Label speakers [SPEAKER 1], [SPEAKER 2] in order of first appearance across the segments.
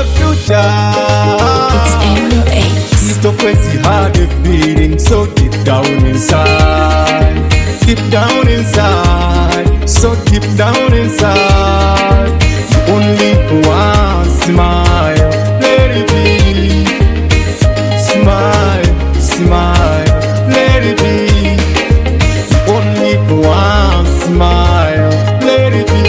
[SPEAKER 1] future.
[SPEAKER 2] It's Ariel Ace.
[SPEAKER 1] It's a crazy hard feeling, so deep down inside. Deep down inside, so deep down inside. Only one smile, let it be. Smile, smile, let it be. Only one smile, let it be.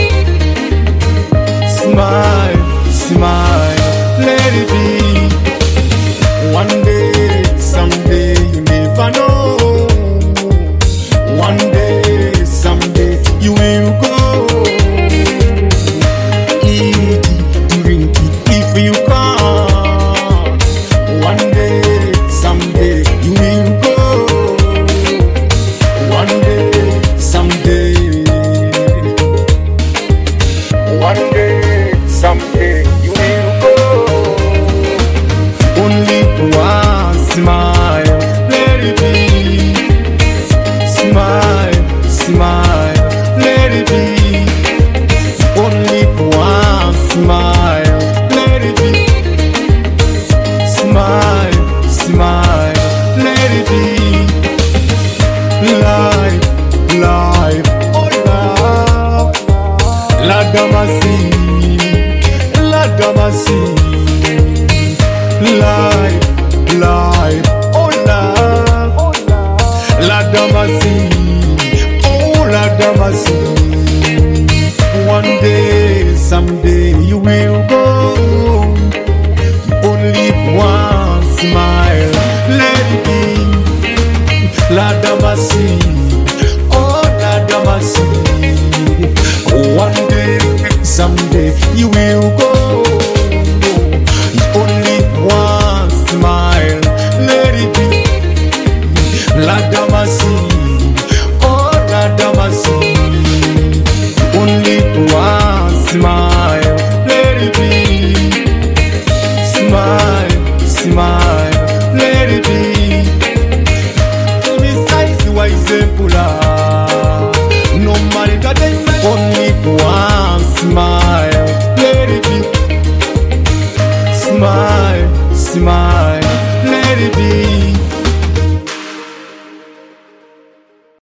[SPEAKER 1] Smile, smile, let it be. One day, someday, you never know. One day, someday, you will go. Eat it, drink it, if you can. One day, someday, you will go. One day, someday. One day, someday, you will go. Only one smile, let it be. Smile, smile, let it be. Only one smile, let it be. Smile, smile, let it be. Life, life, oh love. La Damasi, La Damasi. Life, life, oh love. La Damasi, oh la Damasi. One day, someday you will go. Only one smile, let it be. La Damasi, oh la Damasi. One day, someday you will go.